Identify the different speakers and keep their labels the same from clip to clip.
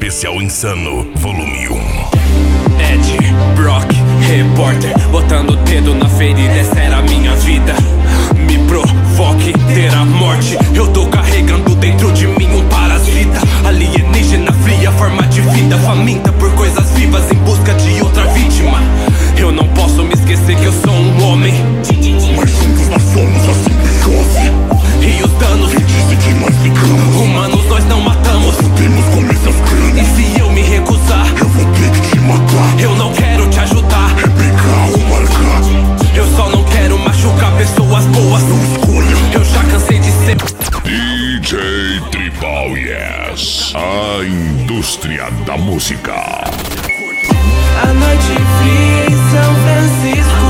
Speaker 1: Especial Insano, volume 1.
Speaker 2: Ed, Brock, repórter, botando o dedo na ferida, essa era a minha vida. Me provoque ter a morte, eu tô carregando dentro de mim um parasita. Alienígena fria, forma de vida, faminta por coisas vivas em busca de outra vítima. Eu não posso me esquecer que eu sou um homem,
Speaker 1: Mas juntos nós somos a simbiose.
Speaker 2: e os danos
Speaker 1: Quem disse que nós ficamos?
Speaker 2: humanos nós não matamos.
Speaker 1: Temos com essas
Speaker 2: E
Speaker 1: cranas.
Speaker 2: se eu me recusar,
Speaker 1: Eu vou ter que te matar.
Speaker 2: eu não quero te ajudar.
Speaker 1: Replicar ou marcar.
Speaker 2: Eu só não quero machucar pessoas boas.
Speaker 1: Escolha.
Speaker 2: Eu já cansei de ser
Speaker 1: DJ Tribal Yes, a indústria da música.
Speaker 3: A noite fria em São Francisco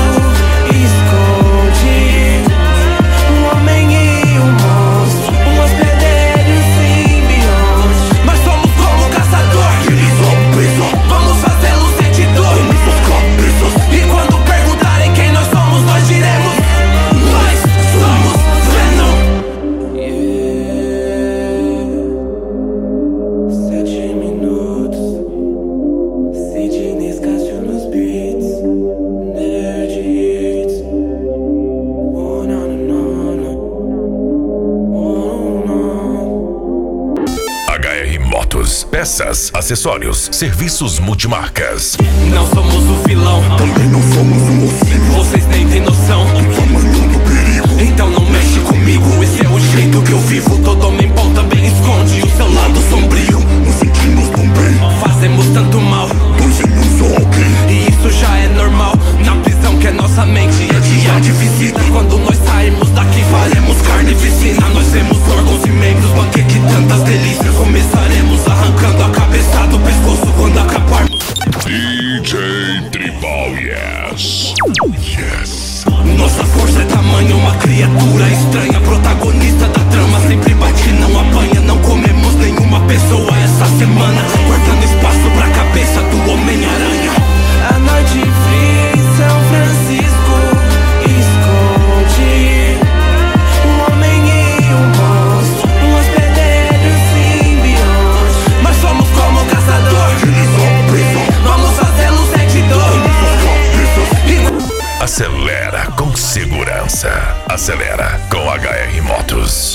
Speaker 3: esconde um homem e um monstro, um hospedeiro simbionte.
Speaker 2: Nós somos como caçador,
Speaker 1: Eles obesos.
Speaker 2: vamos fazê-los sentir dor.
Speaker 1: Nossas cabeças.
Speaker 2: E quando perguntarem quem nós somos, nós diremos: nós somos Venom.
Speaker 3: 7 minutos, Sidney Cássio nos beats, Nerd Hits. Oh não, não, não, oh não.
Speaker 1: HR Motos, peças, acessórios, serviços multimarcas.
Speaker 2: Não somos o vilão,
Speaker 1: Também não somos um mocinho.
Speaker 2: vocês nem têm noção.
Speaker 1: Tamanho do perigo.
Speaker 2: Então não mexe comigo, esse é o jeito que eu vivo. Todo homem bom também esconde o seu lado sombrio.
Speaker 1: Nos sentimos tão bem.
Speaker 2: Fazemos tanto mal,
Speaker 1: Dois em um só alguém.
Speaker 2: e isso já é normal. Na prisão que é nossa mente é dia de visita. Quando nós saímos daqui faremos carnificina. Nós temos órgãos e membros, banquete tantas delícias. Começaremos arrancando a cabeça do pescoço quando acabarmos.
Speaker 1: DJ Tribal Yes. Yes.
Speaker 2: Nossa força é tamanho, uma criatura estranha. Protagonista da trama, sempre bate, não apanha. Não comemos nenhuma pessoa essa semana, guardando espaço pra cabeça do Homem-Aranha.
Speaker 3: A noite fria em São Francisco esconde um homem e um monstro, um hospedeiro simbionte.
Speaker 2: Nós somos como o caçador,
Speaker 1: Eles obesos.
Speaker 2: vamos fazê-los sentir dor.
Speaker 1: Acelera com segurança. Acelera com HR Motos.